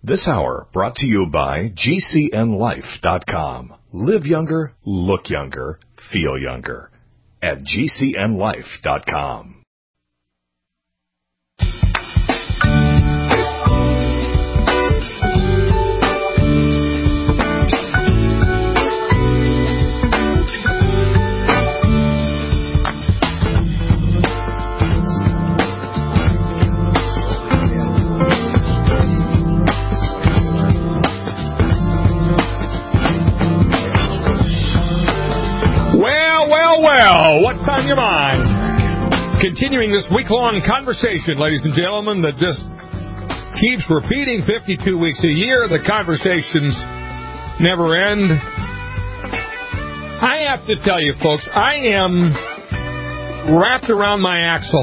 This hour brought to you by GCNLife.com. Live younger, look younger, feel younger at GCNLife.com. Well, what's on your mind? Continuing this week-long conversation, ladies and gentlemen, that just keeps repeating 52 weeks a year. The conversations never end. I have to tell you, folks, I am wrapped around my axle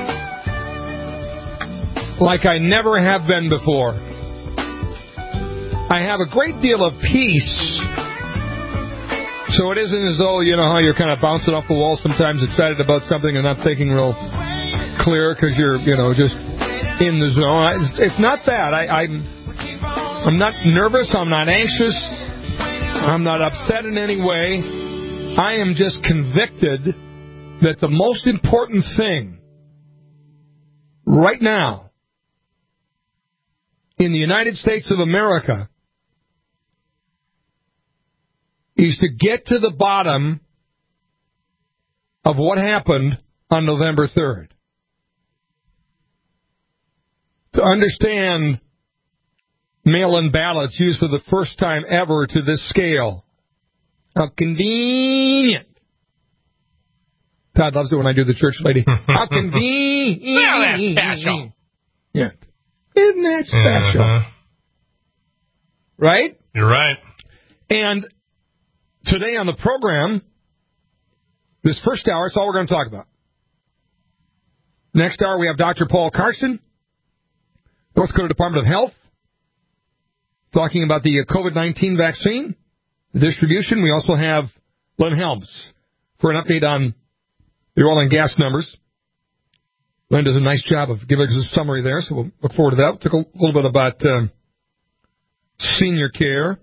like I never have been before. I have a great deal of peace. So it isn't as though, you know, how you're kind of bouncing off the wall sometimes, excited about something and not thinking real clear because you're, you know, just in the zone. It's not that. I'm not nervous. I'm not anxious. I'm not upset in any way. I am just convicted that the most important thing right now in the United States of America is to get to the bottom of what happened on November 3rd. To understand mail-in ballots used for the first time ever to this scale. How convenient. Todd loves it when I do the church lady. How convenient. Well, that's special. Yeah. Isn't that special? Mm-hmm. Right? You're right. And today on the program, this first hour, it's all we're going to talk about. Next hour, we have Dr. Paul Carson, North Dakota Department of Health, talking about the COVID-19 vaccine, the distribution. We also have Len Helms for an update on the oil and gas numbers. Len does a nice job of giving us a summary there, so we'll look forward to that. We'll talk a little bit about senior care.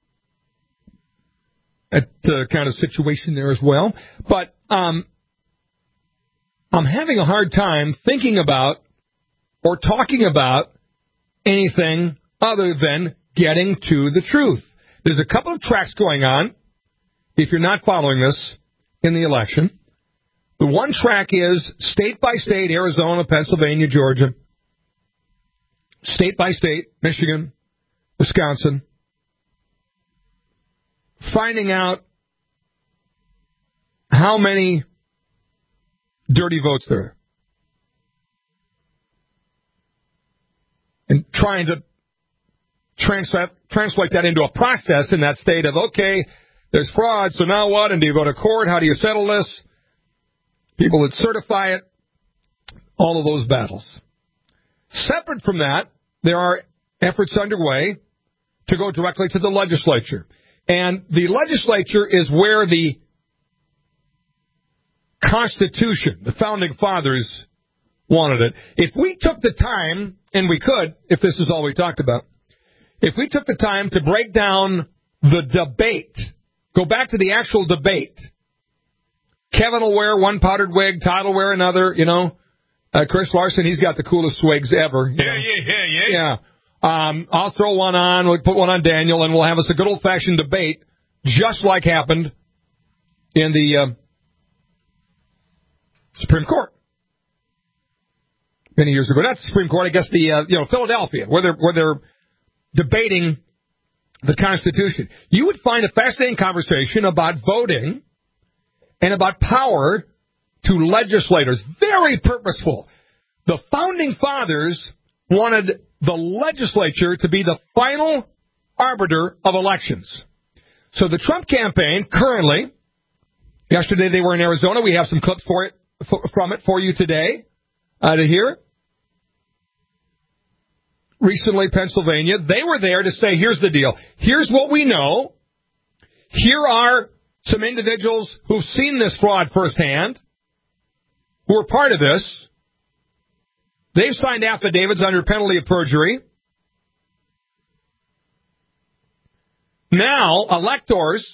That kind of situation there as well. But I'm having a hard time thinking about or talking about anything other than getting to the truth. There's a couple of tracks going on, if you're not following this, in the election. The one track is state by state, Arizona, Pennsylvania, Georgia. State by state, Michigan, Wisconsin. Finding out how many dirty votes there are. And trying to translate that into a process in that state of, okay, there's fraud, so now what? And do you go to court? How do you settle this? People that certify it. All of those battles. Separate from that, there are efforts underway to go directly to the legislature. And the legislature is where the Constitution, the Founding Fathers, wanted it. If we took the time, and we could, if this is all we talked about, if we took the time to break down the debate, go back to the actual debate, Kevin will wear one powdered wig, Todd will wear another, you know, Chris Larson, he's got the coolest swigs ever. Yeah. I'll throw one on, we'll put one on Daniel, and we'll have us a good old-fashioned debate, just like happened in the Supreme Court many years ago. Not the Supreme Court, I guess the Philadelphia, where they're debating the Constitution. You would find a fascinating conversation about voting and about power to legislators. Very purposeful. The Founding Fathers wanted the legislature to be the final arbiter of elections. So the Trump campaign currently, yesterday they were in Arizona. We have some clips from it for you today to hear. Recently, Pennsylvania, they were there to say, here's the deal. Here's what we know. Here are some individuals who've seen this fraud firsthand, who are part of this. They've signed affidavits under penalty of perjury. Now, electors,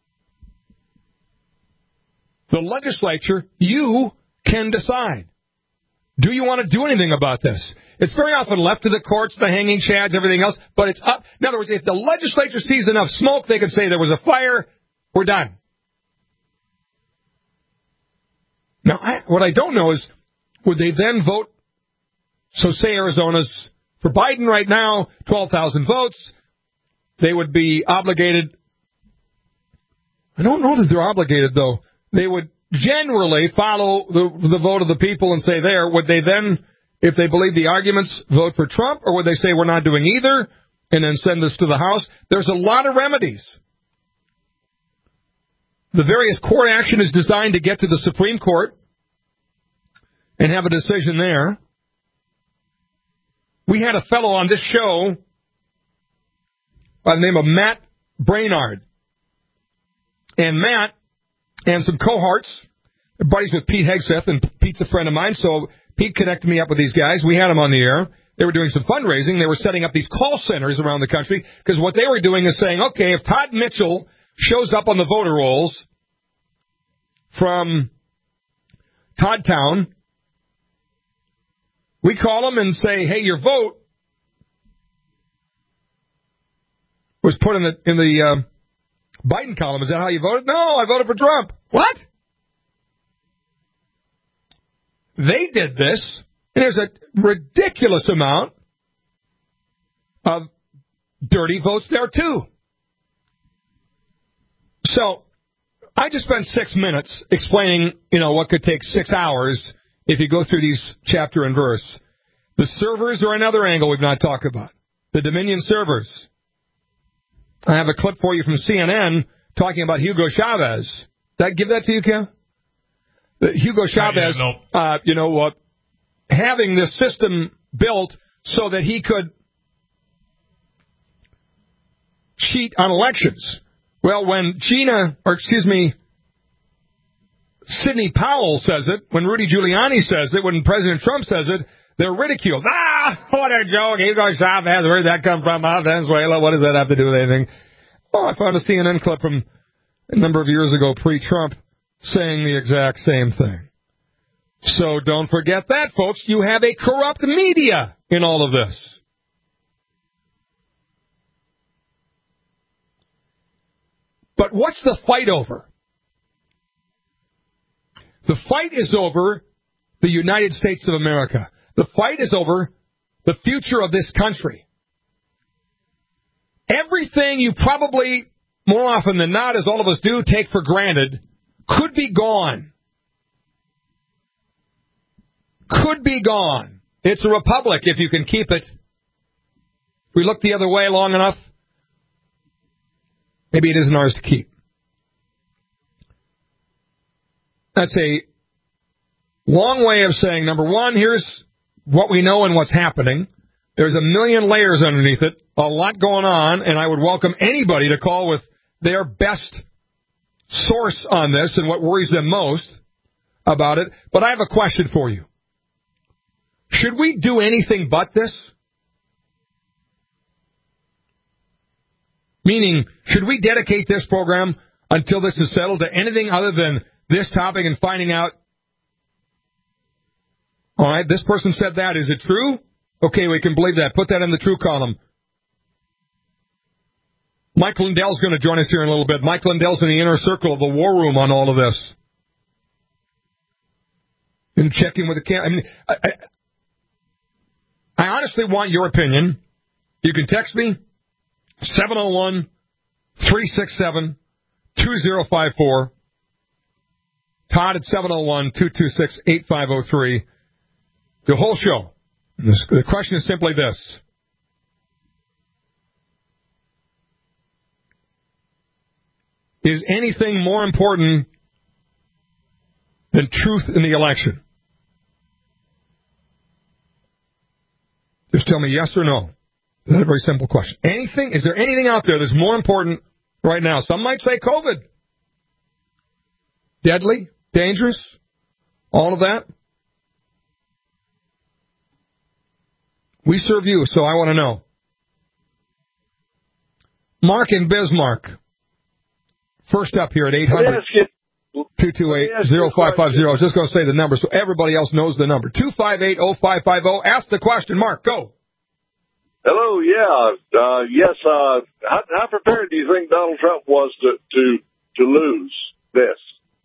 the legislature, you can decide. Do you want to do anything about this? It's very often left to the courts, the hanging chads, everything else, but it's up. In other words, if the legislature sees enough smoke, they can say there was a fire, we're done. Now, what I don't know is, would they then vote? So say Arizona's for Biden right now, 12,000 votes. They would be obligated. I don't know that they're obligated, though. They would generally follow the vote of the people and say there. Would they then, if they believe the arguments, vote for Trump? Or would they say we're not doing either and then send this to the House? There's a lot of remedies. The various court action is designed to get to the Supreme Court and have a decision there. We had a fellow on this show by the name of Matt Brainard. And Matt and some cohorts, they're buddies with Pete Hegseth, and Pete's a friend of mine, so Pete connected me up with these guys. We had them on the air. They were doing some fundraising. They were setting up these call centers around the country, because what they were doing is saying, okay, if Todd Mitchell shows up on the voter rolls from Toddtown, we call him and say, hey, your vote was put in the Biden column. Is that how you voted? No, I voted for Trump. What? They did this, and there's a ridiculous amount of dirty votes there, too. So I just spent 6 minutes explaining, what could take 6 hours if you go through these chapter and verse. The servers are another angle we've not talked about. The Dominion servers. I have a clip for you from CNN talking about Hugo Chavez. Did I give that to you, Ken? Hugo Chavez, having this system built so that he could cheat on elections. Well, when Sidney Powell says it, when Rudy Giuliani says it, when President Trump says it, they're ridiculed. What a joke. Hugo Chavez, where did that come from? Venezuela, what does that have to do with anything? Oh, I found a CNN clip from a number of years ago, pre-Trump, saying the exact same thing. So don't forget that, folks. You have a corrupt media in all of this. But what's the fight over? The fight is over the United States of America. The fight is over the future of this country. Everything you probably, more often than not, as all of us do, take for granted, could be gone. Could be gone. It's a republic if you can keep it. If we look the other way long enough, maybe it isn't ours to keep. That's a long way of saying, number one, here's what we know and what's happening. There's a million layers underneath it, a lot going on, and I would welcome anybody to call with their best source on this and what worries them most about it. But I have a question for you. Should we do anything but this? Meaning, should we dedicate this program until this is settled to anything other than this topic and finding out, all right, this person said that. Is it true? Okay, we can believe that. Put that in the true column. Mike Lindell's going to join us here in a little bit. Mike Lindell's in the inner circle of the war room on all of this. And checking with the camera. I honestly want your opinion. You can text me, 701-367-2054. Todd at 701-226-8503. The whole show. The question is simply this. Is anything more important than truth in the election? Just tell me yes or no. That's a very simple question. Is there anything out there that's more important right now? Some might say COVID. Deadly, dangerous, all of that. We serve you, so I want to know. Mark in Bismarck. First up here at 800-228-0550. I was just going to say the number so everybody else knows the number. 258-0550. Ask the question. Mark, go. Hello, yes. How prepared do you think Donald Trump was to lose this?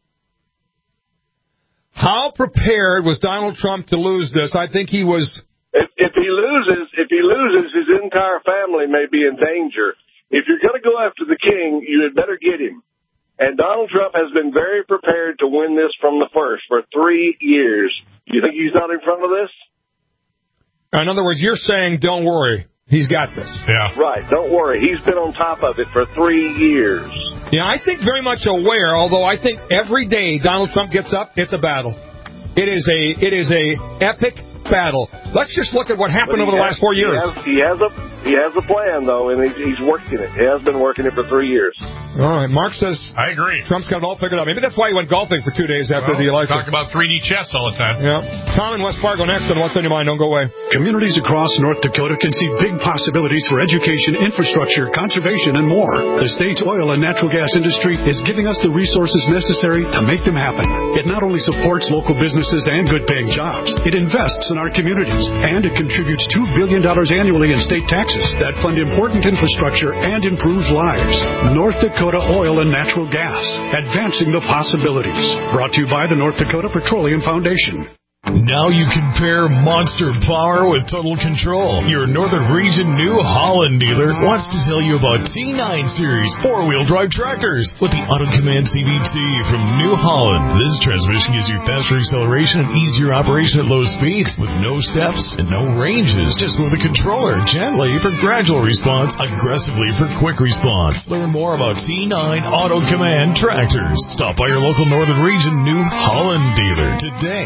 How prepared was Donald Trump to lose this? I think he was. If he loses, his entire family may be in danger. If you're going to go after the king, you had better get him. And Donald Trump has been very prepared to win this from the first for 3 years. Do you think he's not in front of this? In other words, you're saying, don't worry, he's got this. Yeah. Right, don't worry. He's been on top of it for 3 years. Yeah, I think very much aware, although I think every day Donald Trump gets up, it's a battle. It is a epic battle. Let's just look at what happened over the last 4 years. He has a plan, though, and he's working it. He has been working it for 3 years. All right. Mark says... I agree. Trump's got it all figured out. Maybe that's why he went golfing for 2 days after the election. Talk about 3D chess all the time. Yeah. Tom in West Fargo next on What's on Your Mind. Don't go away. Communities across North Dakota can see big possibilities for education, infrastructure, conservation, and more. The state's oil and natural gas industry is giving us the resources necessary to make them happen. It not only supports local businesses and good-paying jobs, it invests in our communities, and it contributes $2 billion annually in state taxes that fund important infrastructure and improve lives. North Dakota Oil and Natural Gas, advancing the possibilities. Brought to you by the North Dakota Petroleum Foundation. Now you can pair monster power with total control. Your Northern Region New Holland dealer wants to tell you about T9 Series 4-wheel drive tractors with the Auto Command CVT from New Holland. This transmission gives you faster acceleration and easier operation at low speeds with no steps and no ranges. Just move the controller gently for gradual response, aggressively for quick response. Learn more about T9 Auto Command tractors. Stop by your local Northern Region New Holland dealer today.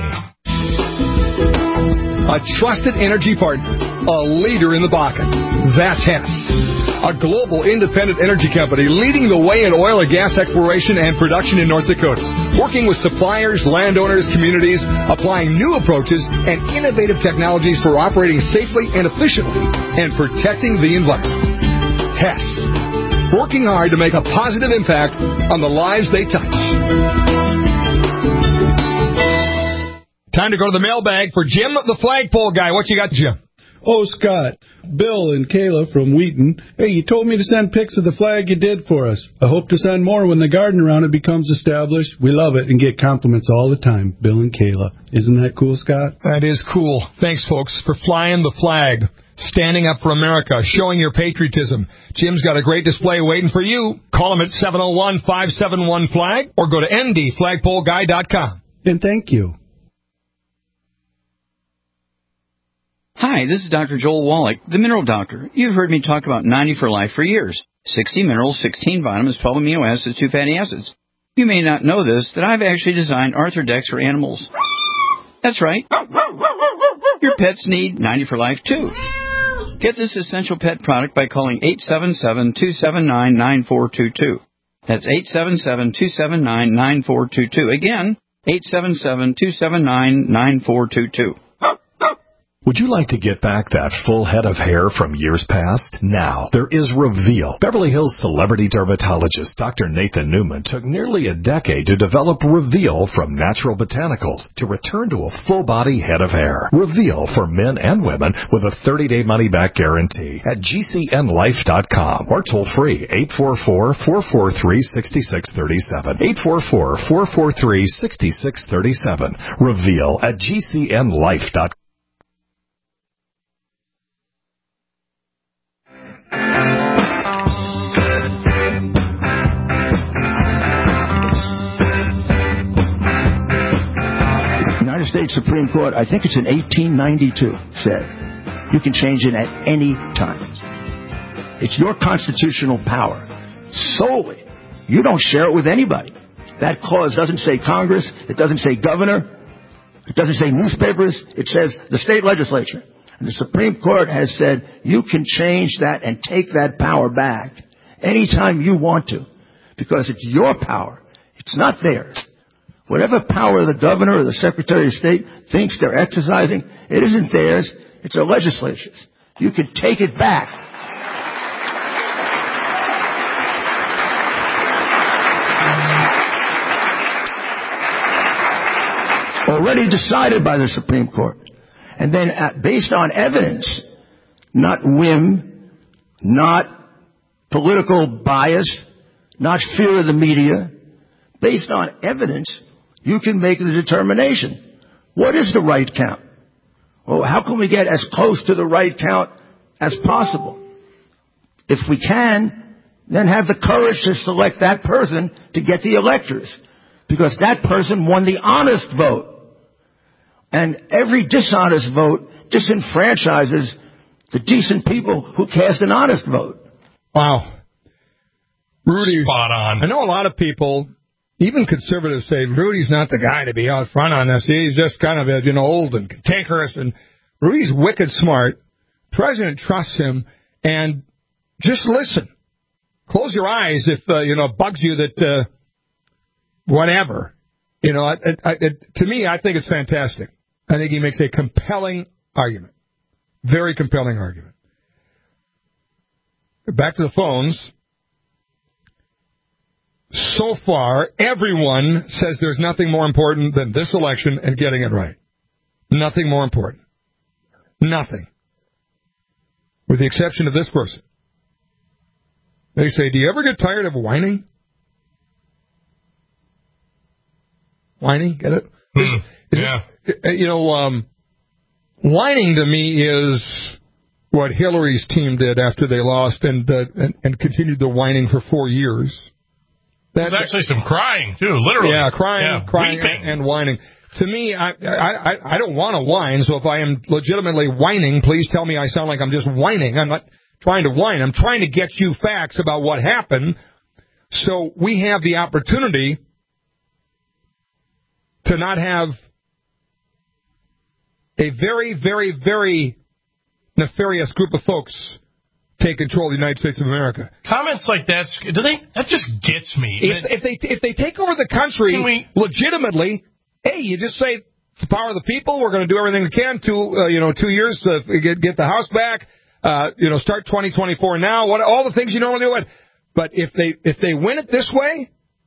A trusted energy partner, a leader in the Bakken. That's Hess, a global independent energy company leading the way in oil and gas exploration and production in North Dakota, working with suppliers, landowners, communities, applying new approaches and innovative technologies for operating safely and efficiently and protecting the environment. Hess, working hard to make a positive impact on the lives they touch. Time to go to the mailbag for Jim, the flagpole guy. What you got, Jim? Oh, Scott, Bill and Kayla from Wheaton. Hey, you told me to send pics of the flag you did for us. I hope to send more when the garden around it becomes established. We love it and get compliments all the time, Bill and Kayla. Isn't that cool, Scott? That is cool. Thanks, folks, for flying the flag, standing up for America, showing your patriotism. Jim's got a great display waiting for you. Call him at 701-571-FLAG or go to ndflagpoleguy.com. And thank you. Hi, this is Dr. Joel Wallach, the Mineral Doctor. You've heard me talk about 90 for Life for years. 60 minerals, 16 vitamins, 12 amino acids, 2 fatty acids. You may not know this, that I've actually designed Arthrodex for animals. That's right. Your pets need 90 for Life, too. Get this essential pet product by calling 877-279-9422. That's 877-279-9422. Again, 877-279-9422. Would you like to get back that full head of hair from years past? Now, there is Reveal. Beverly Hills celebrity dermatologist Dr. Nathan Newman took nearly a decade to develop Reveal from natural botanicals to return to a full-body head of hair. Reveal for men and women with a 30-day money-back guarantee at GCNlife.com or toll free 844-443-6637. 844-443-6637. Reveal at GCNlife.com. United States Supreme Court, I think it's in 1892, said you can change it at any time. It's your constitutional power solely. You don't share it with anybody. That clause doesn't say Congress. It doesn't say governor. It doesn't say newspapers. It says the state legislature. And the Supreme Court has said you can change that and take that power back anytime you want to, because it's your power. It's not theirs. Whatever power the governor or the Secretary of State thinks they're exercising, it isn't theirs. It's a legislature's. You can take it back. already decided by the Supreme Court. And then based on evidence, not whim, not political bias, not fear of the media, based on evidence, you can make the determination. What is the right count? Well, how can we get as close to the right count as possible? If we can, then have the courage to select that person to get the electors, because that person won the honest vote. And every dishonest vote disenfranchises the decent people who cast an honest vote. Wow. Rudy, spot on. I know a lot of people, even conservatives, say Rudy's not the guy to be out front on this. He's just kind of, old and cantankerous. And Rudy's wicked smart. President trusts him. And just listen. Close your eyes if, it bugs you that, whatever. To me, I think it's fantastic. I think he makes a compelling argument. Very compelling argument. Back to the phones. So far, everyone says there's nothing more important than this election and getting it right. Nothing more important. Nothing. With the exception of this person. They say, do you ever get tired of whining? Whining? Get it? Whining to me is what Hillary's team did after they lost and continued the whining for 4 years. There's actually some crying, too, literally. Yeah, crying and whining. To me, I don't want to whine, so if I am legitimately whining, please tell me I sound like I'm just whining. I'm not trying to whine. I'm trying to get you facts about what happened so we have the opportunity to not have a very, very, very nefarious group of folks take control of the United States of America. Comments like that, that just gets me. If they take over the country legitimately, hey, you just say, it's the power of the people, we're going to do everything we can to, 2 years to get the House back, start 2024 now, all the things you normally do. But if they win it this way,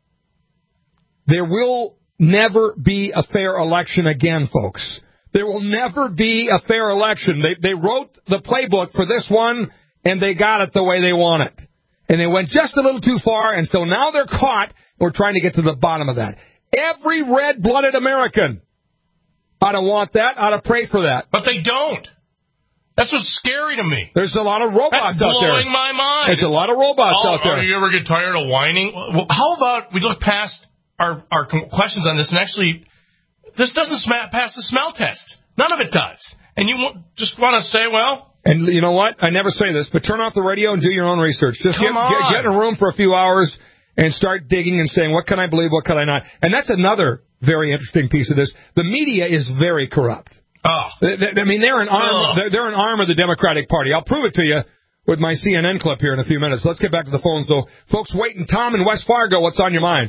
there will never be a fair election again, folks. There will never be a fair election. They wrote the playbook for this one, and they got it the way they want it. And they went just a little too far, and so now they're caught. We're trying to get to the bottom of that. Every red-blooded American ought to want that, ought to pray for that. But they don't. That's what's scary to me. There's a lot of robots out there. That's blowing my mind. There's a lot of robots out there. Do you ever get tired of whining? Well, how about we look past our questions on this, and actually, this doesn't pass the smell test. None of it does. And you just want to say, well... And you know what? I never say this, but turn off the radio and do your own research. Just get in a room for a few hours and start digging and saying, what can I believe, what can I not? And that's another very interesting piece of this. The media is very corrupt. Oh. I mean, they're an arm of the Democratic Party. I'll prove it to you with my CNN clip here in a few minutes. Let's get back to the phones, though. Folks, waiting. Tom in West Fargo, what's on your mind?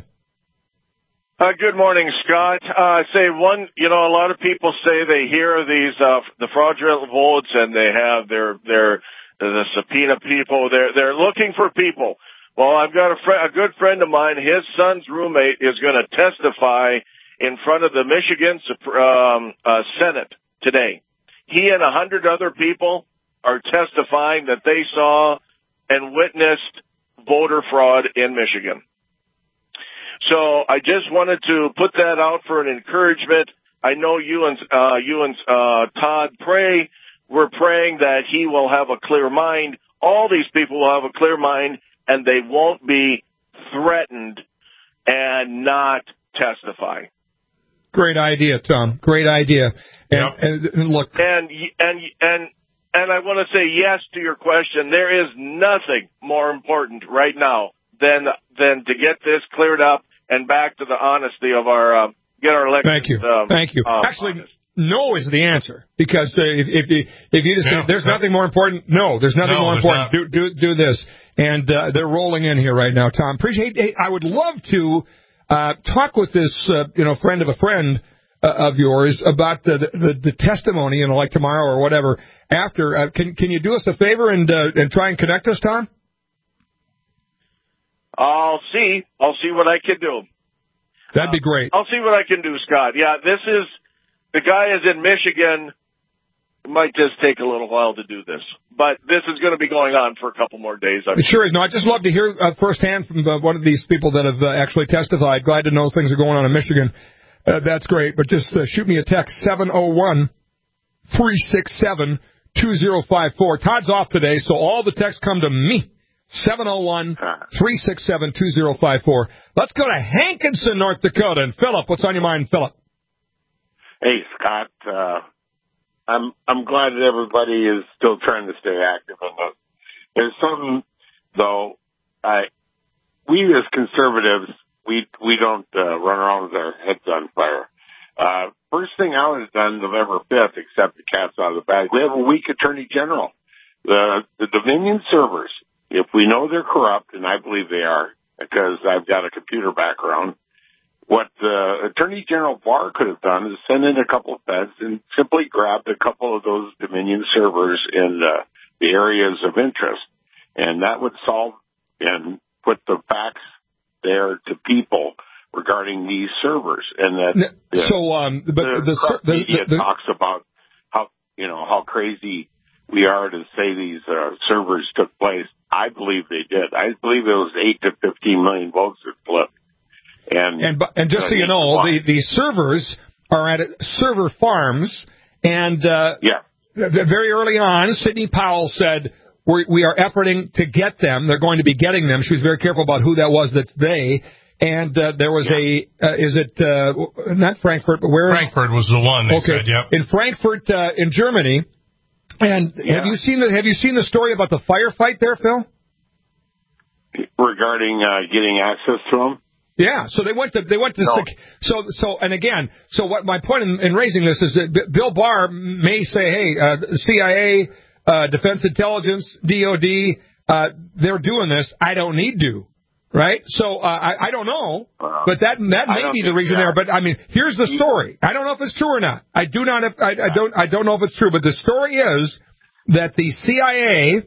Good morning, Scott. A lot of people say they hear these, the fraudulent votes and they have the subpoena people. They're looking for people. Well, I've got a good friend of mine. His son's roommate is going to testify in front of the Michigan Senate today. He and 100 other people are testifying that they saw and witnessed voter fraud in Michigan. So I just wanted to put that out for an encouragement. I know you and Todd pray. We're praying that he will have a clear mind. All these people will have a clear mind, and they won't be threatened and not testify. Great idea, Tom. Great idea. And look, and I want to say yes to your question. There is nothing more important right now than to get this cleared up and back to the honesty of our get our elections. Thank you. Actually, honest. No is the answer, because if you just say there's nothing more important, there's nothing more important. Do this, and they're rolling in here right now. Tom, appreciate. I would love to talk with this friend of a friend of yours about the testimony, like tomorrow or whatever. After, can you do us a favor and try and connect us, Tom? I'll see what I can do. That'd be great. I'll see what I can do, Scott. Yeah, this is the guy is in Michigan. It might just take a little while to do this. But this is going to be going on for a couple more days. It sure is. No, I'd just love to hear firsthand from one of these people that have actually testified. Glad to know things are going on in Michigan. That's great. But just shoot me a text, 701-367-2054. Todd's off today, so all the texts come to me. 701-367-2054. Let's go to Hankinson, North Dakota. And Philip, what's on your mind, Philip? Hey, Scott. I'm glad that everybody is still trying to stay active on this. There's something, though, we as conservatives, we don't run around with our heads on fire. First thing I would have done November 5th, except the cat's out of the bag, we have a weak attorney general. The Dominion servers, if we know they're corrupt, and I believe they are, because I've got a computer background, what Attorney General Barr could have done is send in a couple of feds and simply grabbed a couple of those Dominion servers in the areas of interest. And that would solve and put the facts there to people regarding these servers. And that the media talks about how crazy we are to say these servers took place. I believe they did. I believe it was 8 to 15 million votes that flipped. And just so you know, the servers are at server farms, and very early on, Sidney Powell said, we are efforting to get them. They're going to be getting them. She was very careful about who that was that's they. And there was not Frankfurt, but where? Frankfurt was the one they said, yep. In Frankfurt, in Germany. And have you seen the story about the firefight there, Phil? Regarding getting access to them? Yeah, so they went to what my point in raising this is that Bill Barr may say, hey, CIA, Defense Intelligence, DOD, they're doing this. I don't need to, right? So I don't know, but that may be the reason there. But I mean, here's the story. I don't know if it's true or not. I don't know if it's true, but the story is that the CIA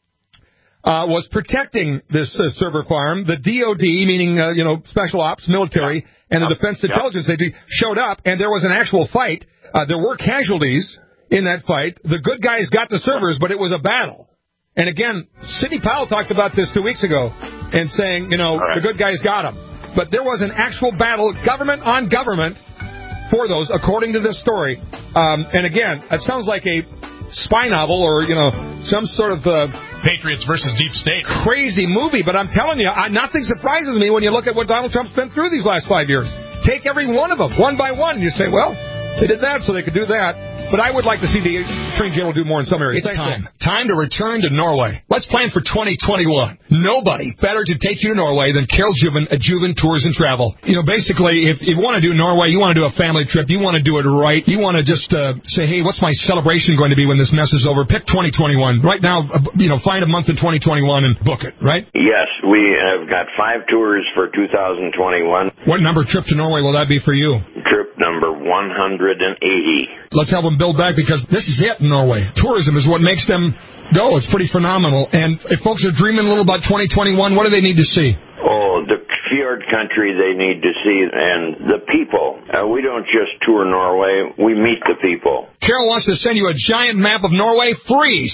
was protecting this server farm. The DOD, meaning special ops, military, and the Defense Intelligence, they showed up, and there was an actual fight. There were casualties in that fight. The good guys got the servers, but it was a battle. And again, Sidney Powell talked about this 2 weeks ago, and saying, the good guys got them. But there was an actual battle, government on government, for those, according to this story. And again, it sounds like a spy novel or, some sort of Patriots versus Deep State. Crazy movie, but I'm telling you, nothing surprises me when you look at what Donald Trump's been through these last 5 years. Take every one of them, one by one, and you say, well, they did that so they could do that. But I would like to see the Attorney General do more in some areas. It's time to return to Norway. Let's plan for 2021. Nobody better to take you to Norway than Carol Juven at Juven Tours and Travel. Basically, if you want to do Norway, you want to do a family trip, you want to do it right, you want to just say, hey, what's my celebration going to be when this mess is over? Pick 2021. Right now, find a month in 2021 and book it, right? Yes, we have got 5 tours for 2021. What number trip to Norway will that be for you? Trip number 180. Let's help them build back, because this is it in Norway. Tourism is what makes them go. It's pretty phenomenal. And if folks are dreaming a little about 2021, what do they need to see? Oh, the fjord country they need to see, and the people. We don't just tour Norway, we meet the people. Carol wants to send you a giant map of Norway free.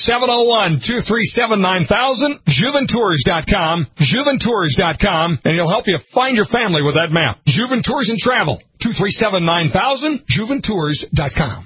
701-237-9000, juventours.com, juventours.com, and he'll help you find your family with that map. Juven Tours and Travel, 237-9000, juventours.com.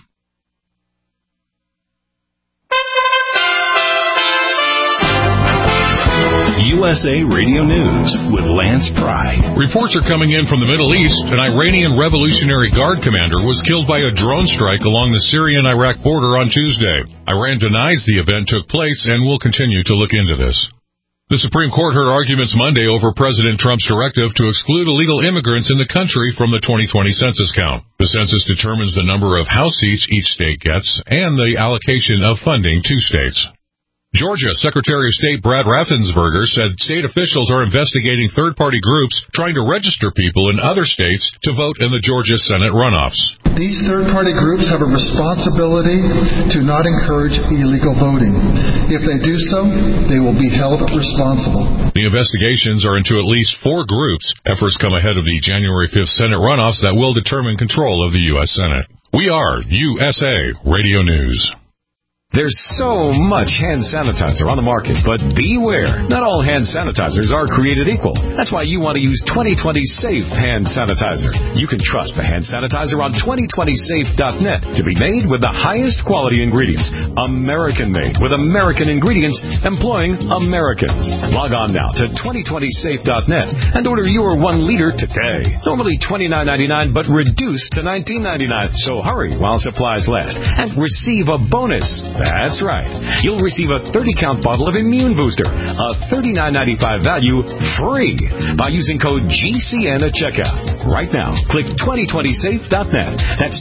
USA Radio News with Lance Pry. Reports are coming in from the Middle East. An Iranian Revolutionary Guard commander was killed by a drone strike along the Syrian-Iraq border on Tuesday. Iran denies the event took place and will continue to look into this. The Supreme Court heard arguments Monday over President Trump's directive to exclude illegal immigrants in the country from the 2020 census count. The census determines the number of House seats each state gets and the allocation of funding to states. Georgia Secretary of State Brad Raffensperger said state officials are investigating third-party groups trying to register people in other states to vote in the Georgia Senate runoffs. These third-party groups have a responsibility to not encourage illegal voting. If they do so, they will be held responsible. The investigations are into at least 4 groups. Efforts come ahead of the January 5th Senate runoffs that will determine control of the U.S. Senate. We are USA Radio News. There's so much hand sanitizer on the market, but beware. Not all hand sanitizers are created equal. That's why you want to use 2020 Safe Hand Sanitizer. You can trust the hand sanitizer on 2020safe.net to be made with the highest quality ingredients. American-made with American ingredients employing Americans. Log on now to 2020safe.net and order your 1 liter today. Normally $29.99, but reduced to $19.99. So hurry while supplies last and receive a bonus. That's right. You'll receive a 30-count bottle of Immune Booster, a $39.95 value, free by using code GCN at checkout. Right now, click 2020safe.net. That's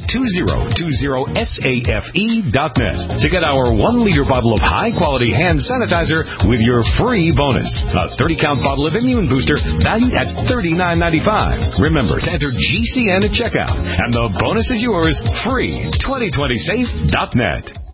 2020safe.net to get our 1-liter bottle of high-quality hand sanitizer with your free bonus. A 30-count bottle of Immune Booster valued at $39.95. Remember to enter GCN at checkout, and the bonus is yours free. 2020safe.net.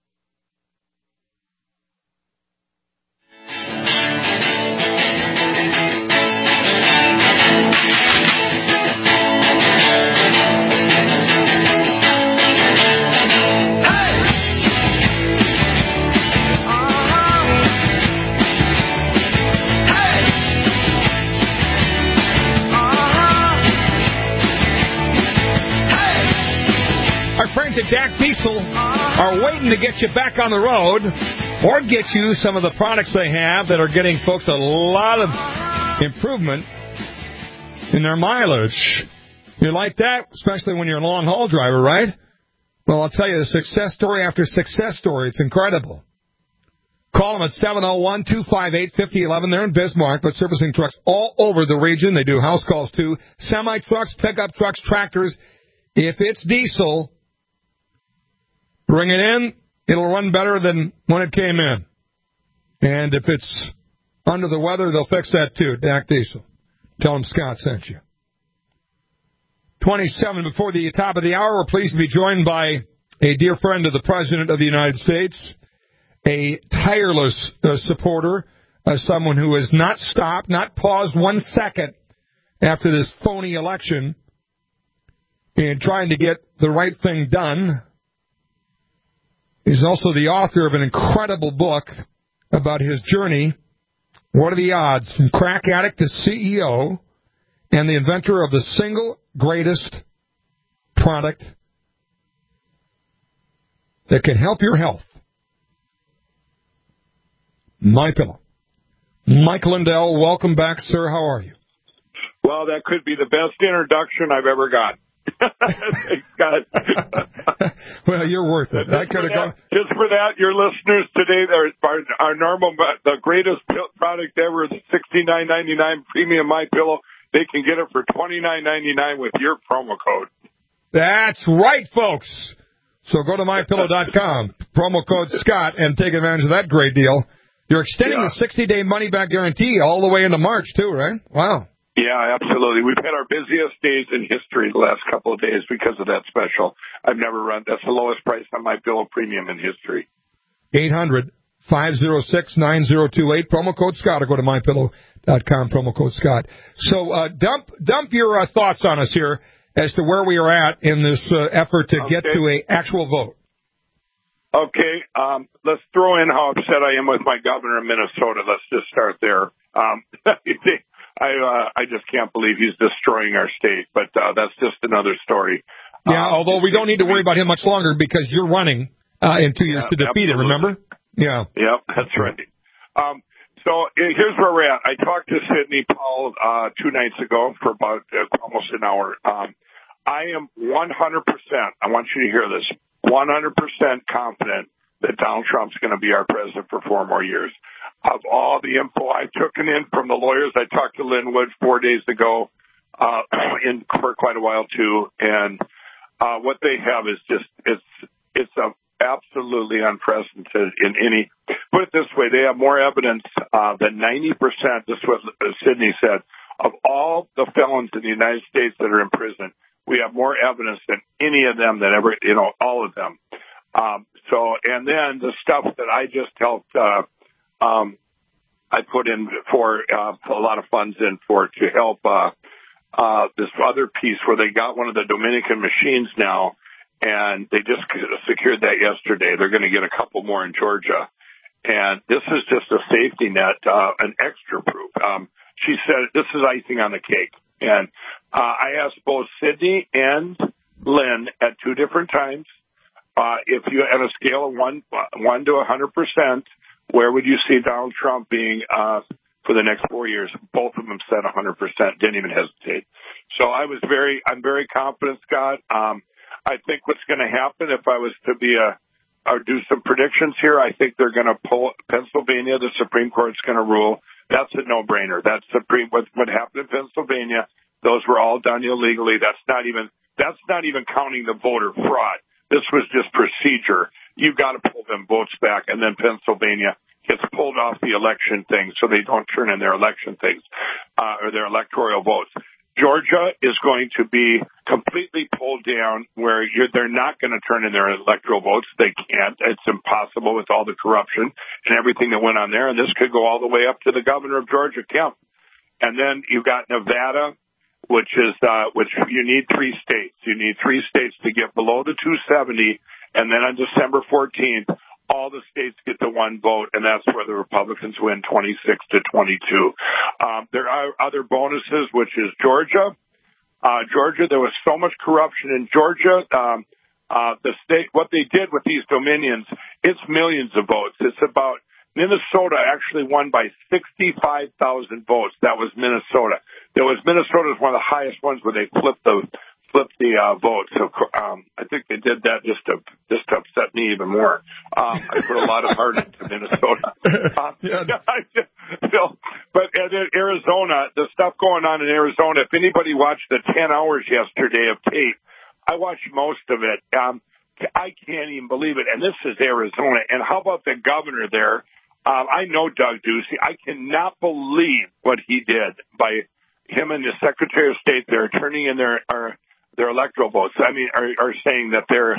Friends at DAC Diesel are waiting to get you back on the road or get you some of the products they have that are getting folks a lot of improvement in their mileage. You like that, especially when you're a long-haul driver, right? Well, I'll tell you, success story after success story. It's incredible. Call them at 701-258-5011. They're in Bismarck, but servicing trucks all over the region. They do house calls, too. Semi-trucks, pickup trucks, tractors. If it's diesel, bring it in, it'll run better than when it came in. And if it's under the weather, they'll fix that too. DAC Diesel. Tell them Scott sent you. 27 before the top of the hour, we're pleased to be joined by a dear friend of the President of the United States, a tireless supporter, someone who has not stopped, not paused 1 second after this phony election in trying to get the right thing done. He's also the author of an incredible book about his journey, What Are the Odds, from crack addict to CEO, and the inventor of the single greatest product that can help your health, MyPillow. Mike Lindell, welcome back, sir. How are you? Well, that could be the best introduction I've ever got. Well, you're worth it. I could have gone. Just for that, your listeners today, our normal, the greatest product ever is $69.99 premium MyPillow. They can get it for $29.99 with your promo code. That's right, folks. So go to MyPillow.com, promo code Scott, and take advantage of that great deal. You're extending the 60-day money-back guarantee all the way into March, too, right? Wow. Yeah, absolutely. We've had our busiest days in history the last couple of days because of that special. I've never run. That's the lowest price on MyPillow premium in history. 800-506-9028, promo code Scott, or go to MyPillow.com, promo code Scott. So dump your thoughts on us here as to where we are at in this effort to get to an actual vote. Okay, let's throw in how upset I am with my governor in Minnesota. Let's just start there. I just can't believe he's destroying our state, but that's just another story. Yeah, although we don't need to worry about him much longer because you're running in 2 years to defeat him, remember? Yeah. Yep, that's right. So here's where we're at. I talked to Sidney Powell 2 nights ago for about almost an hour. I am 100%, I want you to hear this, 100% confident that Donald Trump's going to be our president for 4 more years. Of all the info I've taken in from the lawyers, I talked to Linwood 4 days ago for quite a while, too, and what they have is just, it's absolutely unprecedented in any, put it this way, they have more evidence than 90%, this is what Sidney said, of all the felons in the United States that are in prison. We have more evidence than any of them that ever, all of them. And then the stuff that I just helped, I put in for a lot of funds in for to help this other piece where they got one of the Dominican machines now, and they just secured that yesterday. They're going to get a couple more in Georgia. And this is just a safety net, an extra proof. She said this is icing on the cake. And I asked both Sydney and Lynn at two different times, if you at a scale of 1 to 100%, where would you see Donald Trump being for the next 4 years? Both of them said 100%, didn't even hesitate. So I'm very confident, Scott. I think what's going to happen if I was to be or do some predictions here, I think they're going to pull Pennsylvania. The Supreme Court's going to rule. That's a no-brainer. That's what happened in Pennsylvania. Those were all done illegally. That's not even counting the voter fraud. This was just procedure. You got to pull them votes back, and then Pennsylvania gets pulled off the election thing so they don't turn in their election things or their electoral votes. Georgia is going to be completely pulled down where they're not going to turn in their electoral votes. They can't. It's impossible with all the corruption and everything that went on there. And this could go all the way up to the governor of Georgia, Kemp. And then you've got Nevada, which you need 3 states. You need 3 states to get below the 270. And then on December 14th, all the states get the 1 vote, and that's where the Republicans win 26 to 22. There are other bonuses, which is Georgia. Georgia, there was so much corruption in Georgia. The state, what they did with these dominions, it's millions of votes. It's about Minnesota actually won by 65,000 votes. That was Minnesota. Minnesota was one of the highest ones where they flipped the votes. So I think they did that just to upset me even more. I put a lot of heart into Minnesota. But in Arizona, the stuff going on in Arizona, if anybody watched the 10 hours yesterday of tape, I watched most of it. I can't even believe it. And this is Arizona. And how about the governor there? I know Doug Ducey. I cannot believe what he did by him and the Secretary of State there turning in their electoral votes. I mean, are saying that they're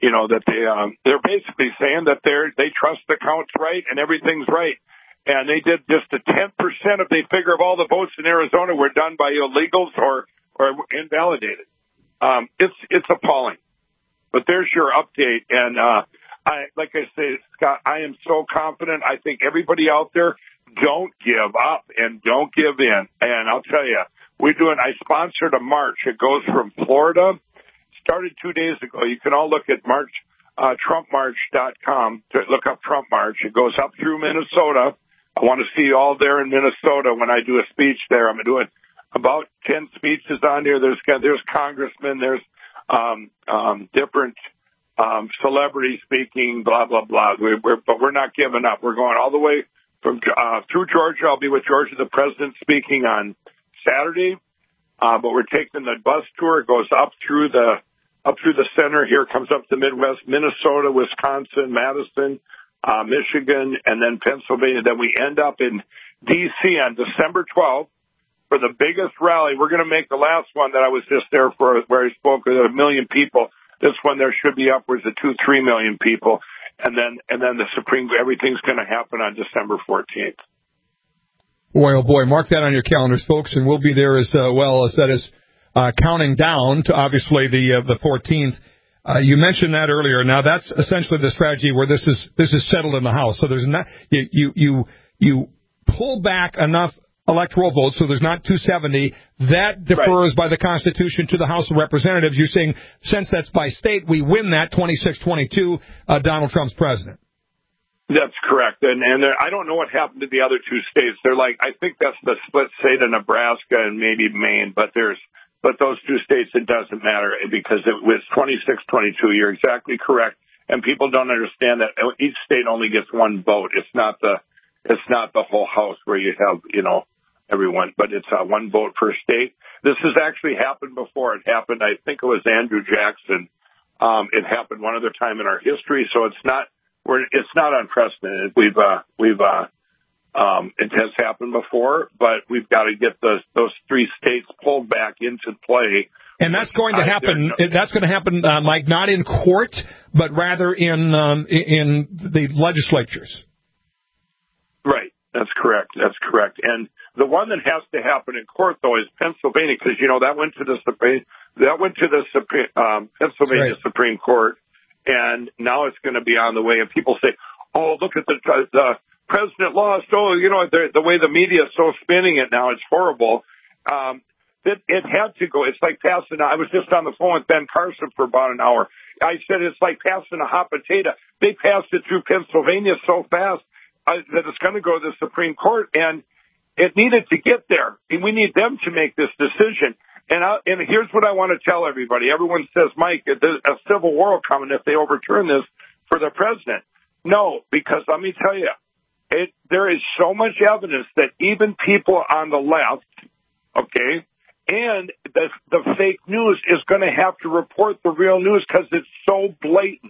basically saying that they trust the count's right and everything's right. And they did just a 10% if they figure of all the votes in Arizona were done by illegals or invalidated. It's appalling. But there's your update. And like I say, Scott, I am so confident. I think everybody out there, don't give up and don't give in. And I'll tell you, I sponsored a march. It goes from Florida. Started 2 days ago. You can all look at TrumpMarch.com to look up Trump March. It goes up through Minnesota. I want to see you all there in Minnesota when I do a speech there. I'm doing about 10 speeches on there. There's congressmen. There's different celebrities speaking, blah, blah, blah. But we're not giving up. We're going all the way from through Georgia. I'll be with Georgia, the president, speaking on Saturday. But we're taking the bus tour. It goes up through the center. Here comes up the Midwest, Minnesota, Wisconsin, Madison, Michigan, and then Pennsylvania. Then we end up in D.C. on December 12th for the biggest rally. We're going to make the last one that I was just there for, where I spoke with 1 million people. This one there should be upwards of 2-3 million people, and then the everything's going to happen on December 14th. Boy, oh boy, mark that on your calendars, folks, and we'll be there as well as that is counting down to obviously the 14th. You mentioned that earlier. Now that's essentially the strategy where this is settled in the House. So there's not you pull back enough electoral votes so there's not 270. That defers by the Constitution to the House of Representatives. You're saying since that's by state, we win that 26-22. Donald Trump's president. That's correct. And I don't know what happened to the other 2 states. They're like, I think that's the split state of Nebraska and maybe Maine, but those 2 states, it doesn't matter because it was 26-22. You're exactly correct. And people don't understand that each state only gets 1 vote. It's not the whole House where you have, everyone, but it's 1 vote per state. This has actually happened before. It happened, I think it was Andrew Jackson. It happened one other time in our history. So it's not unprecedented. It has happened before, but we've got to get those 3 states pulled back into play. And that's going to happen. That's going to happen, Mike, not in court, but rather in the legislatures. Right. That's correct. And the one that has to happen in court, though, is Pennsylvania, because that went to the Pennsylvania Supreme Court, and now it's going to be on the way. And people say, "Oh, look at the president lost." Oh, the way the media is so spinning it now, it's horrible. It had to go. It's like passing. I was just on the phone with Ben Carson for about an hour. I said it's like passing a hot potato. They passed it through Pennsylvania so fast that it's going to go to the Supreme Court, and it needed to get there. And we need them to make this decision. And here's what I want to tell everybody. Everyone says, Mike, there's a civil war coming if they overturn this for the president. No, because let me tell you, there is so much evidence that even people on the left, okay, and the fake news is going to have to report the real news because it's so blatant.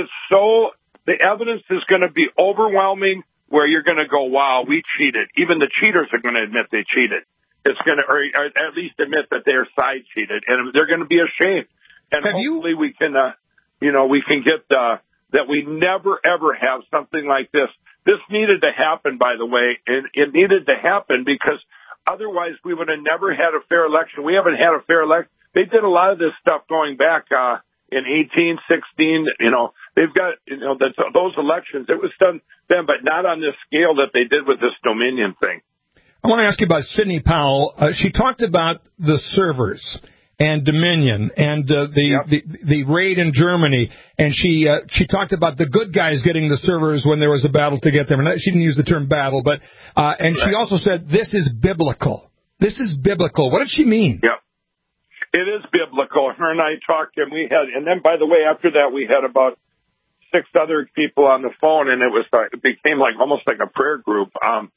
The evidence is going to be overwhelming where you're going to go, wow, we cheated. Even the cheaters are going to admit they cheated. It's going to, or at least admit that their side cheated, and they're going to be ashamed. And hopefully we can, we can get that we never ever have something like this. This needed to happen, by the way, and it needed to happen because otherwise we would have never had a fair election. We haven't had a fair election. They did a lot of this stuff going back in 18, 16. They've got those elections. It was done then, but not on this scale that they did with this Dominion thing. I want to ask you about Sidney Powell. She talked about the servers and Dominion and the raid in Germany, and she talked about the good guys getting the servers when there was a battle to get them. And she didn't use the term battle, but she also said this is biblical. This is biblical. What did she mean? Yep. It is biblical. Her and I talked, and and then by the way, after that we had about 6 other people on the phone, and it became almost like a prayer group.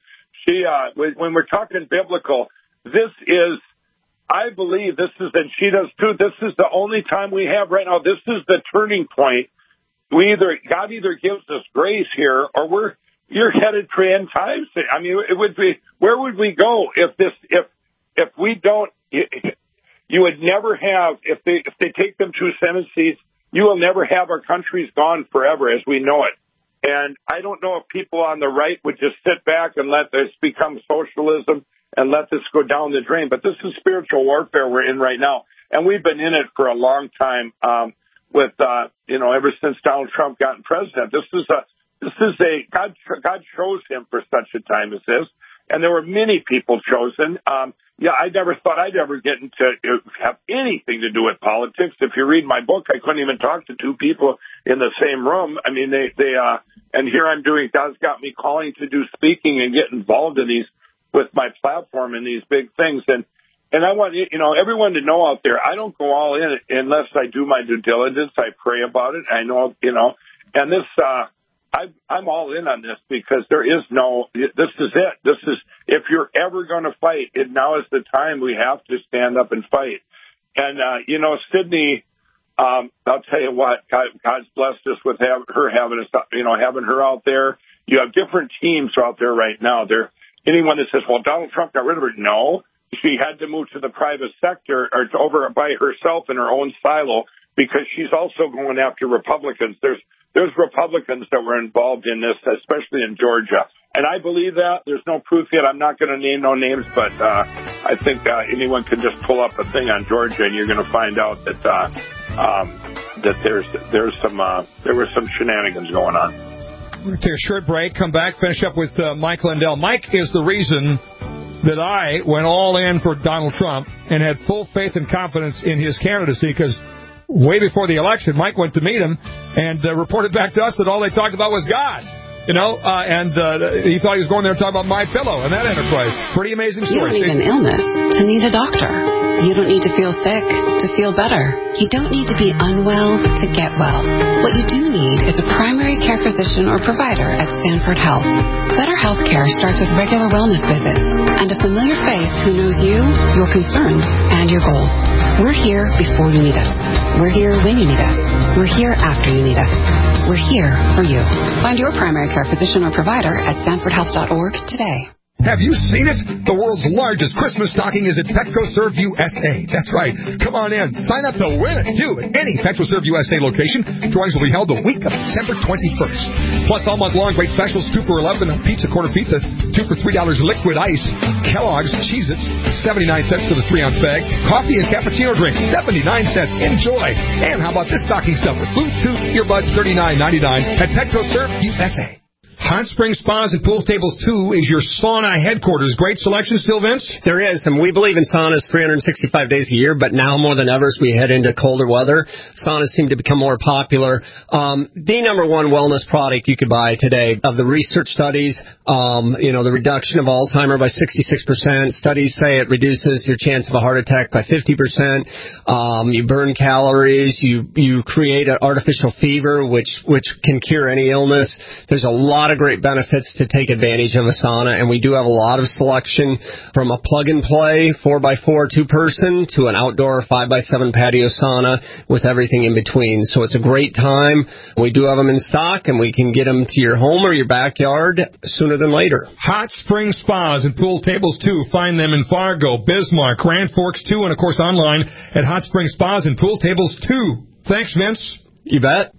When we're talking biblical, this is, I believe this is, and she does too, this is the only time we have right now. This is the turning point. God either gives us grace here, or you're headed for end times. I mean, it would be, where would we go if we don't, you would never have, if they take them 2 Senate seats, you will never have our countries gone forever as we know it. And I don't know if people on the right would just sit back and let this become socialism and let this go down the drain. But this is spiritual warfare we're in right now. And we've been in it for a long time, ever since Donald Trump got president. God chose him for such a time as this. And there were many people chosen. I never thought I'd ever get have anything to do with politics. If you read my book, I couldn't even talk to 2 people in the same room. I mean, and here I'm God's got me calling to do speaking and get involved in these, with my platform in these big things. And I want, everyone to know out there, I don't go all in unless I do my due diligence. I pray about it. I know, and this, I'm all in on this because this is it. If you're ever going to fight, now is the time we have to stand up and fight. And, Sydney, I'll tell you what, God's blessed us with having her out there. You have different teams out there right now. Anyone that says, well, Donald Trump got rid of her. No, she had to move to the private sector or over by herself in her own silo because she's also going after Republicans. There's Republicans that were involved in this, especially in Georgia. And I believe that. There's no proof yet. I'm not going to name no names, but I think anyone can just pull up a thing on Georgia, and you're going to find out that there were some shenanigans going on. We're going to take a short break, come back, finish up with Mike Lindell. Mike is the reason that I went all in for Donald Trump and had full faith and confidence in his candidacy because way before the election, Mike went to meet him and reported back to us that all they talked about was God. And he thought he was going there to talk about MyPillow and that enterprise. Pretty amazing story. You don't need an illness to need a doctor. You don't need to feel sick to feel better. You don't need to be unwell to get well. What you do need is a primary care physician or provider at Sanford Health. Better health care starts with regular wellness visits and a familiar face who knows you, your concerns, and your goals. We're here before you need us. We're here when you need us. We're here after you need us. We're here for you. Find your primary care physician or provider at sanfordhealth.org today. Have you seen it? The world's largest Christmas stocking is at PetroServe USA. That's right. Come on in. Sign up to win it, too, at any PetroServe USA location. Drawings will be held the week of December 21st. Plus, all month long, great specials. 2 for $11 pizza, quarter pizza. 2 for $3 liquid ice. Kellogg's, Cheez-Its, 79 cents for the 3-ounce bag. Coffee and cappuccino drinks, 79 cents. Enjoy. And how about this stocking stuffer? Bluetooth earbuds, $39.99 at PetroServe USA. Hot Spring Spas and Pools Tables 2 is your sauna headquarters. Great selection still, Vince? There is, and we believe in saunas 365 days a year, but now more than ever as we head into colder weather, saunas seem to become more popular. The number one wellness product you could buy today of the research studies, the reduction of Alzheimer's by 66%. Studies say it reduces your chance of a heart attack by 50%. You burn calories. You create an artificial fever, which can cure any illness. There's a lot of great benefits to take advantage of a sauna, and we do have a lot of selection from a plug-and-play 4x4 two-person to an outdoor 5x7 patio sauna with everything in between. So it's a great time. We do have them in stock, and we can get them to your home or your backyard sooner than later. Hot Spring Spas and Pool Tables 2. Find them in Fargo, Bismarck, Grand Forks 2, and, of course, online at Hot Spring Spas and Pool Tables 2. Thanks, Vince. You bet.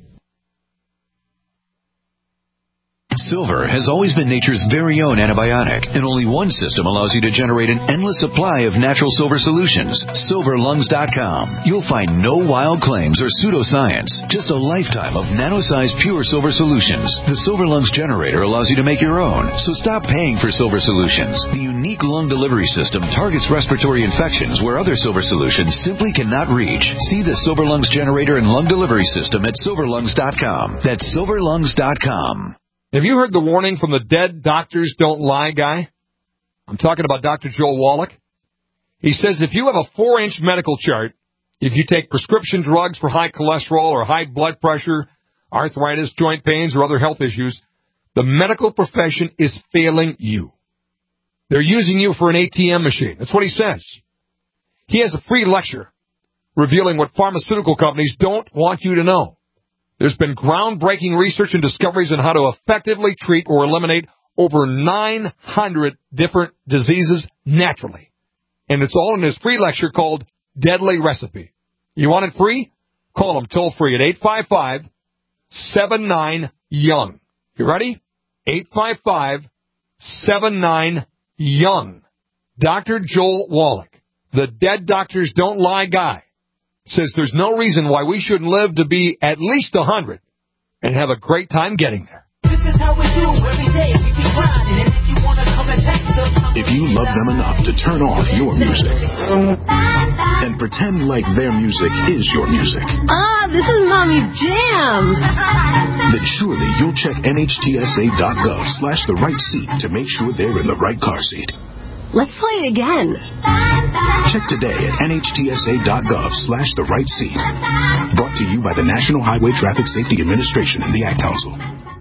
Silver has always been nature's very own antibiotic, and only one system allows you to generate an endless supply of natural silver solutions. SilverLungs.com. You'll find no wild claims or pseudoscience, just a lifetime of nano-sized pure silver solutions. The Silver Lungs generator allows you to make your own, so stop paying for silver solutions. The unique lung delivery system targets respiratory infections where other silver solutions simply cannot reach. See the Silver Lungs generator and lung delivery system at SilverLungs.com. That's SilverLungs.com. Have you heard the warning from the Dead Doctors Don't Lie guy? I'm talking about Dr. Joel Wallach. He says if you have a 4-inch medical chart, if you take prescription drugs for high cholesterol or high blood pressure, arthritis, joint pains, or other health issues, the medical profession is failing you. They're using you for an ATM machine. That's what he says. He has a free lecture revealing what pharmaceutical companies don't want you to know. There's been groundbreaking research and discoveries on how to effectively treat or eliminate over 900 different diseases naturally. And it's all in his free lecture called Deadly Recipe. You want it free? Call him toll free at 855-79-YOUNG. You ready? 855-79-YOUNG. Dr. Joel Wallach, the Dead Doctors Don't Lie guy, says there's no reason why we shouldn't live to be at least 100 and have a great time getting there. This is how we do every day. We be grinding, and if you want to come and text us, if you love them enough to turn off your music and pretend like their music is your music. This is Mommy's jam. Then surely you'll check NHTSA.gov/the right seat to make sure they're in the right car seat. Let's play it again. Check today at NHTSA.gov/the right seat. Brought to you by the National Highway Traffic Safety Administration and the Ad Council.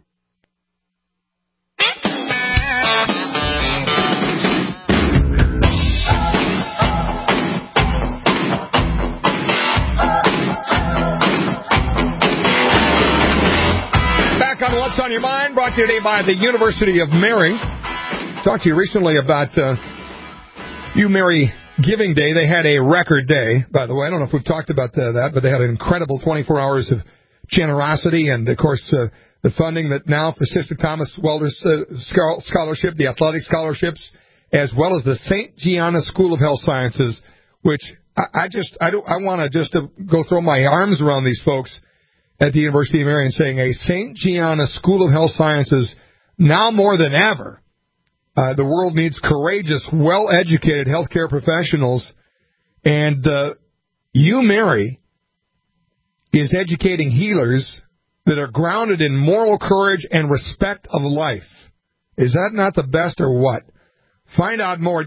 Back on What's on Your Mind, brought to you today by the University of Mary. Talked to you recently about U-Mary Giving Day. They had a record day, by the way. I don't know if we've talked about that, but they had an incredible 24 hours of generosity and, of course, the funding that now for Sister Thomas Welder's scholarship, the athletic scholarships, as well as the St. Gianna School of Health Sciences, which I want to just go throw my arms around these folks at the University of Mary and saying a St. Gianna School of Health Sciences, now more than ever. The world needs courageous, well-educated healthcare professionals, and U-Mary is educating healers that are grounded in moral courage and respect of life. Is that not the best or what? Find out more at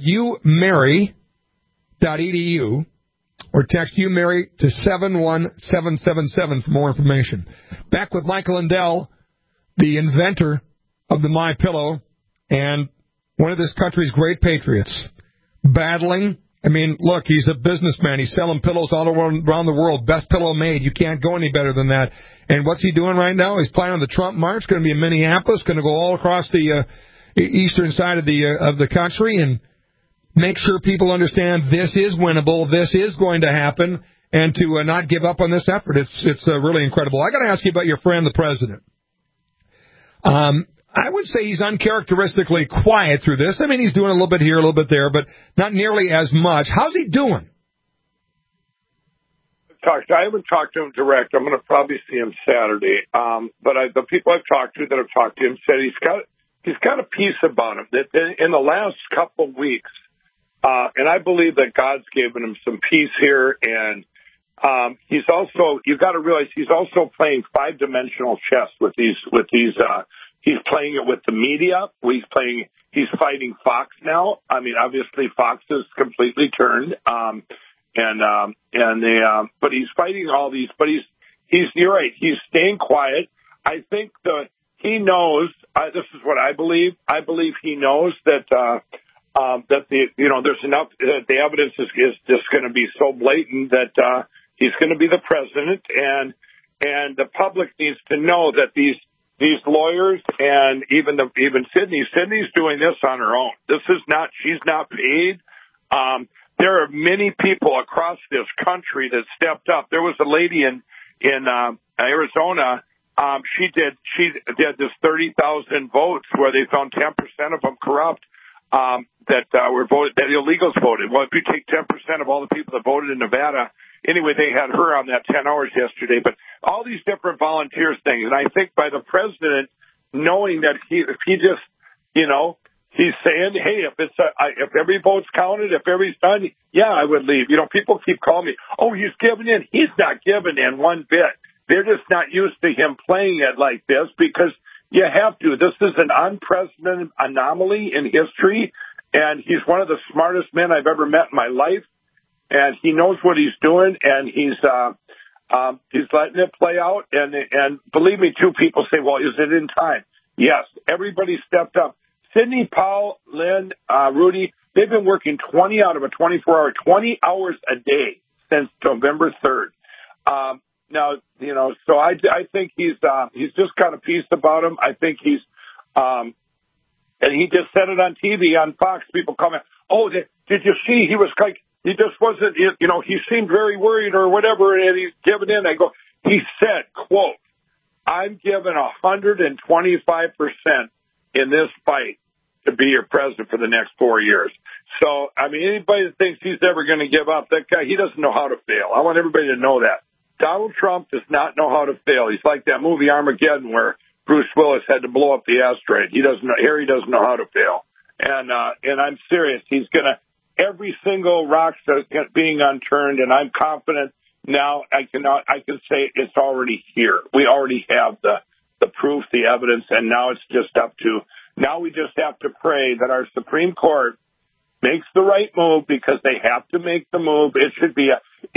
umary.edu or text UMary to 71777 for more information. Back with Michael Lindell, the inventor of the MyPillow and one of this country's great patriots, battling. I mean, look, he's a businessman. He's selling pillows all around the world. Best pillow made. You can't go any better than that. And what's he doing right now? He's playing on the Trump March. Going to be in Minneapolis. Going to go all across the eastern side of the country and make sure people understand this is winnable, this is going to happen, and to not give up on this effort. It's really incredible. I got to ask you about your friend, the president. I would say he's uncharacteristically quiet through this. I mean, he's doing a little bit here, a little bit there, but not nearly as much. How's he doing? I haven't talked to him direct. I'm going to probably see him Saturday. But the people I've talked to that have talked to him said he's got a peace about him. That in the last couple of weeks, and I believe that God's given him some peace here. And he's also, you got to realize, he's also playing 5-dimensional chess with these. He's playing it with the media. He's fighting Fox now. I mean, obviously Fox is completely turned. But he's fighting all these, but you're right. He's staying quiet. I think he knows, this is what I believe. I believe he knows that there's enough, the evidence is just going to be so blatant that, he's going to be the president, and the public needs to know that these lawyers and even Sydney's doing this on her own. She's not paid. There are many people across this country that stepped up. There was a lady in Arizona. She did this 30,000 votes where they found 10% of them corrupt, that were voted, that illegals voted. Well, if you take 10% of all the people that voted in Nevada, anyway, they had her on that 10 hours yesterday. But all these different volunteers things, and I think by the president knowing that if he just, he's saying, hey, if every vote's counted, if every's done, yeah, I would leave. People keep calling me, oh, he's giving in. He's not giving in one bit. They're just not used to him playing it like this because you have to. This is an unprecedented anomaly in history, and he's one of the smartest men I've ever met in my life, and he knows what he's doing, and he's letting it play out. And believe me, too, people say, well, is it in time? Yes, everybody stepped up. Sidney Powell, Lynn, Rudy, they've been working 20 out of a 24-hour, 20 hours a day since November 3rd. Now, so I think he's just got a piece about him. I think and he just said it on TV, on Fox. People comment, oh, did you see? He was like, he just wasn't, he seemed very worried or whatever, and he's giving in. I go, he said, quote, I'm giving 125% in this fight to be your president for the next 4 years. So, I mean, anybody that thinks he's ever going to give up, that guy, he doesn't know how to fail. I want everybody to know that. Donald Trump does not know how to fail. He's like that movie Armageddon where Bruce Willis had to blow up the asteroid. Harry doesn't know how to fail. And I'm serious. He's going to, every single rock being unturned, and I'm confident now I can say it's already here. We already have the proof, the evidence, and now we just have to pray that our Supreme Court makes the right move, because they have to make the move. It should be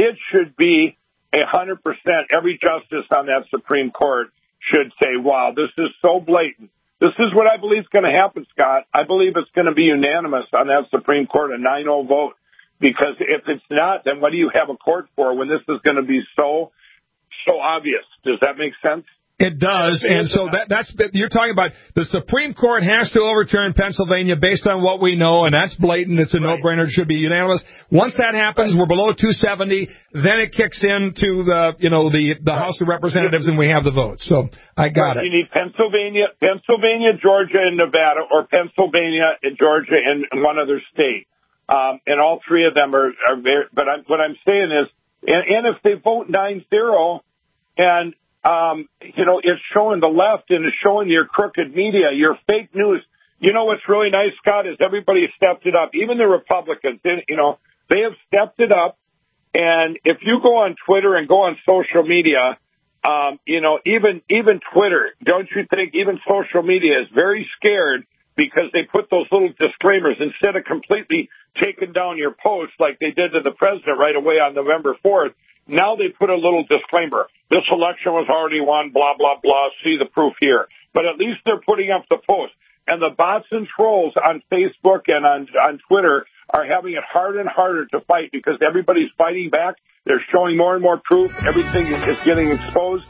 100%. Every justice on that Supreme Court should say, wow, this is so blatant. This is what I believe is going to happen, Scott. I believe it's going to be unanimous on that Supreme Court, a 9-0 vote. Because if it's not, then what do you have a court for when this is going to be so obvious? Does that make sense? It does, and so that's you're talking about the Supreme Court has to overturn Pennsylvania based on what we know, and that's blatant. It's a no-brainer. It should be unanimous. Once that happens, we're below 270. Then it kicks into the House of Representatives, and we have the votes. So I got it. You need Pennsylvania, Georgia, and Nevada, or Pennsylvania and Georgia and one other state, and all three of them are very. But what I'm saying is, and if they vote 9-0, and it's showing the left, and it's showing your crooked media, your fake news. You know what's really nice, Scott, is everybody stepped it up. Even the Republicans, they have stepped it up. And if you go on Twitter and go on social media, even Twitter, don't you think even social media is very scared because they put those little disclaimers instead of completely taking down your post like they did to the president right away on November 4th. Now they put a little disclaimer. This election was already won, blah, blah, blah. See the proof here. But at least they're putting up the post. And the bots and trolls on Facebook and on Twitter are having it harder and harder to fight because everybody's fighting back. They're showing more and more proof. Everything is getting exposed.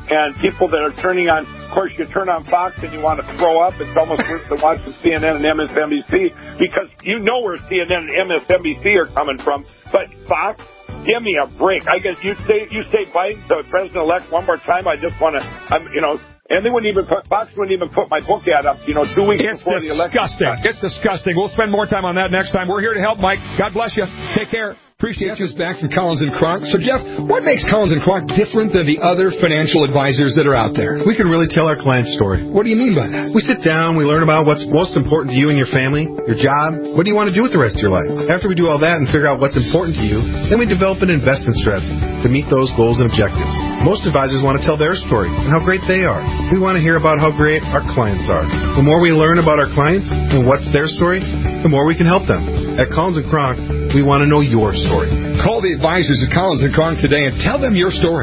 and people that are turning on. Of course, you turn on Fox and you want to throw up. It's almost worse than watching CNN and MSNBC because you know where CNN and MSNBC are coming from. But Fox, give me a break. I guess you say Biden's the president-elect one more time. I just want to, and they wouldn't even Fox wouldn't even put my book ad up, 2 weeks before the election. It's disgusting. We'll spend more time on that next time. We're here to help, Mike. God bless you. Take care. Appreciate you. Back from Collins and Kronk. So, Jeff, what makes Collins and Kronk different than the other financial advisors that are out there? We can really tell our client's story. What do you mean by that? We sit down, we learn about what's most important to you and your family, your job. What do you want to do with the rest of your life? After we do all that and figure out what's important to you, then we develop an investment strategy to meet those goals and objectives. Most advisors want to tell their story and how great they are. We want to hear about how great our clients are. The more we learn about our clients and what's their story, the more we can help them. At Collins and Kronk, we want to know your story. Call the advisors at Collins and Kronk today and tell them your story.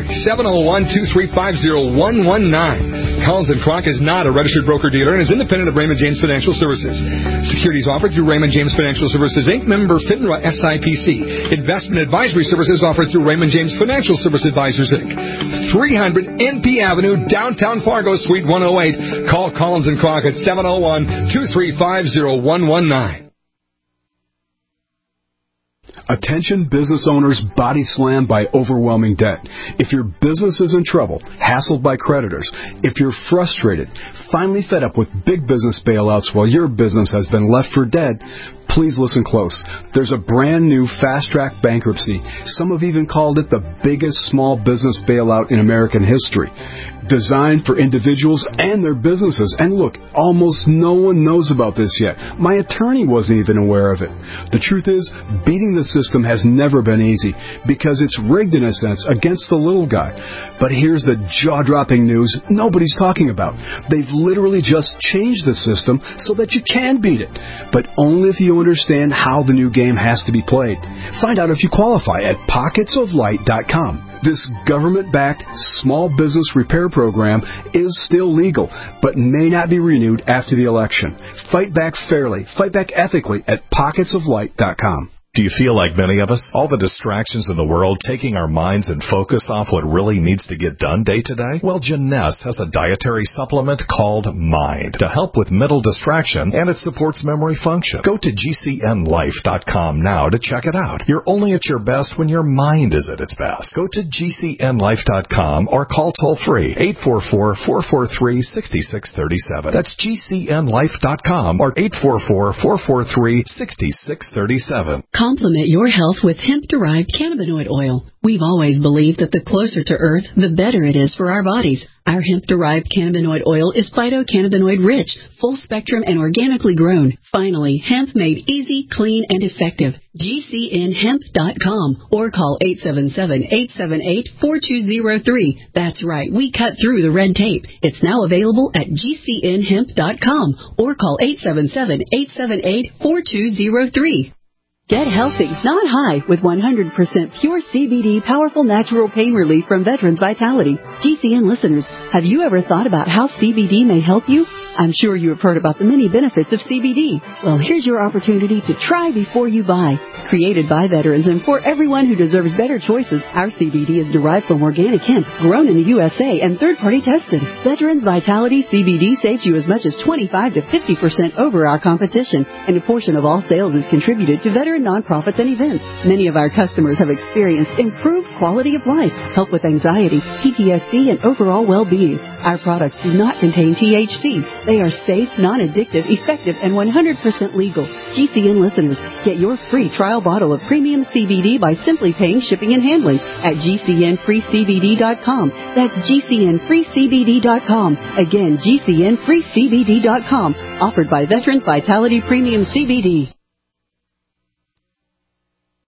701-235-0119. Collins and Kronk is not a registered broker-dealer and is independent of Raymond James Financial Services. Securities offered through Raymond James Financial Services, Inc., member FINRA SIPC. Investment advisory services offered through Raymond James Financial Service Advisors, Inc. 300 NP Avenue, downtown Fargo, Suite 108. Call Collins and Kronk at 701-235-0119. Attention business owners body slammed by overwhelming debt. If your business is in trouble, hassled by creditors, if you're frustrated, finally fed up with big business bailouts while your business has been left for dead, please listen close. There's a brand new fast-track bankruptcy. Some have even called it the biggest small business bailout in American history. Designed for individuals and their businesses. And look, almost no one knows about this yet. My attorney wasn't even aware of it. The truth is, beating the system has never been easy because it's rigged in a sense against the little guy. But here's the jaw-dropping news nobody's talking about. They've literally just changed the system so that you can beat it. But only if you understand how the new game has to be played. Find out if you qualify at pocketsoflight.com. This government-backed small business repair program is still legal, but may not be renewed after the election. Fight back fairly, fight back ethically at pocketsoflight.com. Do you feel like many of us? All the distractions in the world taking our minds and focus off what really needs to get done day to day? Well, Jeunesse has a dietary supplement called Mind to help with mental distraction, and it supports memory function. Go to GCNlife.com now to check it out. You're only at your best when your mind is at its best. Go to GCNlife.com or call toll-free 844-443-6637. That's GCNlife.com or 844-443-6637. Complement your health with hemp-derived cannabinoid oil. We've always believed that the closer to Earth, the better it is for our bodies. Our hemp-derived cannabinoid oil is phytocannabinoid-rich, full-spectrum, and organically grown. Finally, hemp made easy, clean, and effective. GCNhemp.com or call 877-878-4203. That's right, we cut through the red tape. It's now available at GCNhemp.com or call 877-878-4203. Get healthy, not high, with 100% pure CBD powerful natural pain relief from Veterans Vitality. GCN listeners, have you ever thought about how CBD may help you? I'm sure you have heard about the many benefits of CBD. Well, here's your opportunity to try before you buy. Created by veterans and for everyone who deserves better choices, our CBD is derived from organic hemp, grown in the USA, and third-party tested. Veterans Vitality CBD saves you as much as 25 to 50% over our competition, and a portion of all sales is contributed to veteran nonprofits and events. Many of our customers have experienced improved quality of life, help with anxiety, PTSD, and overall well-being. Our products do not contain THC. They are safe, non-addictive, effective, and 100% legal. GCN listeners, get your free trial bottle of premium CBD by simply paying shipping and handling at GCNFreeCBD.com. That's GCNFreeCBD.com. Again, GCNFreeCBD.com. Offered by Veterans Vitality Premium CBD.